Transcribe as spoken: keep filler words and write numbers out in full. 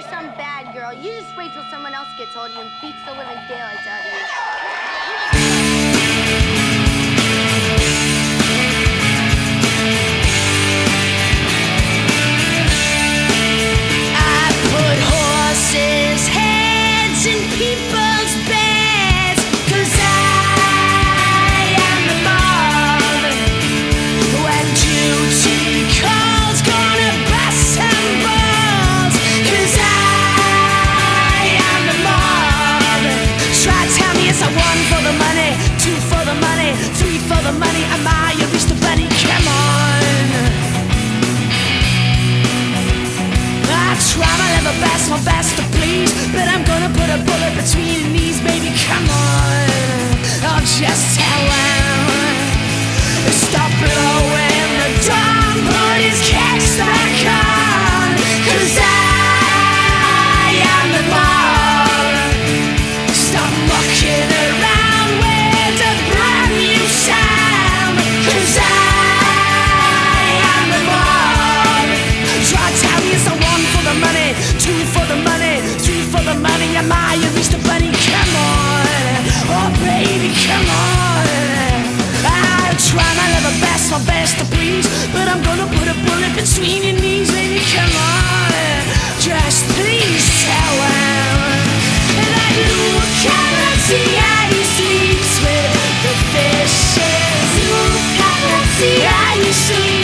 some bad girl. You just wait till someone else gets hold of you and beats the living daylights out of you. Money, am I at least a penny? Come on. I try my level best, my best to please, but I'm gonna put a bullet between your knees, baby. Come on, I'll just tell him stop blowing the drum, put his kicks back on, 'cause I am the mob. Stop mucking around with a brand new sound, 'cause I am the mob. Try to tell me it's a one for the money, two for the money, three for the money. Am I at least a bunny? Come on, oh baby, come on. I'll try my level best, my best to please, but I'm gonna put a bullet between your knees, baby. Come on, just please tell him that you cannot see how he sleeps with the fishes. You cannot see how he sleeps.